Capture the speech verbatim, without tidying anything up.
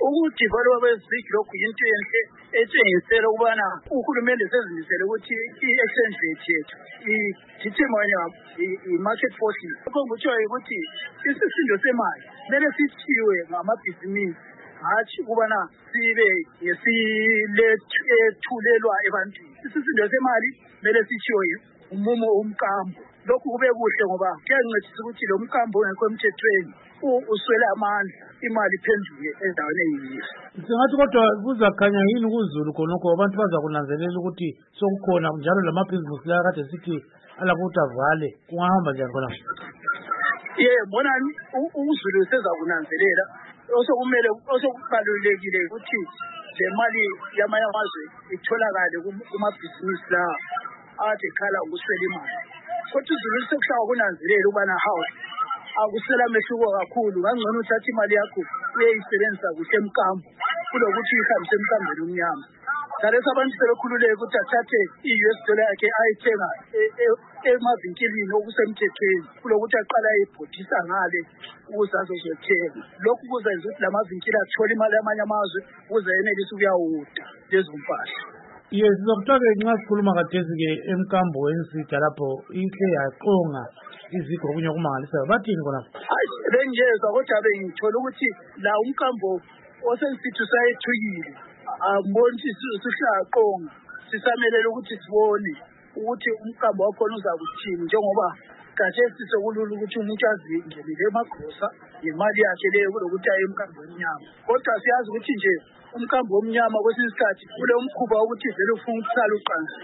ukudevelopwa kwezibhedlela lokhu yinto enhle etshengisela ukubana uhulumende sezimisele ukuthi i-exchange rate yethu i-determine i-market forces. Lokho ngikutshoyo ukuthi isisindo semali kumele sithiwe ngamabhizinisi, hatshi ukubana sibe yesilethulelwa ebantwini. Isisindo semali kumele sithiwe umumo umkambo. Lokhu kube kuhle ngoba kuyancedisa ukuthi lo mkambo ongekho emthethweni uswele amandla, imali iphenduke endaweni eyiyo. Singathi kodwa kuzakhanya yini kuzulu khonokho abantu bazakunanzelela ukuthi sokukhona njalo lamabhizinisi la kade sithi alakuthi avale, kungahamba njani khona? Ye bona uzulu sezakunanzelela, osokumele osokubalulekile ukuthi le mali yamanye amazwe itholakale kumabhizinisi la ade khala ukuswela imali. Kodwa uzulu sekushaya kunanzelela ukubana hawu akusela mehluko kakhulu, ngangcono uthatha imali yakho uyayisebenzisa kuhle emkambo kulokuthi ihambise emkambeni omnyama. Ngalesa abantu sebekhululeke ukuthi athathe i-U S dollar yakhe ayithenga emavinkilini okusemthethweni kulokuthi aqala ayibhodisa ngale ukuze azozothenga. Lokhu kuzenza ukuthi lamavinkili athole imali yamanye amazwe ukuze yenelise ukuyawuda lezo mpahla. Yes, sizokuthola nxa sikhuluma kathesi-ke emkambo ensitha lapho ihle yaqonga izikho okunye okumangalisayo. Bathini khona? Hayi, bengiyezwa kodwa bengithola ukuthi la umkambo osensithu sayethukile. Amboni sihlaqonga, sisamelele ukuthi sibone ukuthi umkambo wakhona uzakuthini, njengoba kahle sisekulula ukuthi umuntu azingenele emagrosa ngemali yakhe leyo kulokuthi aye emkambo omnyama. Kodwa siyazi ukuthi nje umkambo omnyama kwesinye isikhathi kule umkhuba wokuthi vele ufuna ukusala uqansi.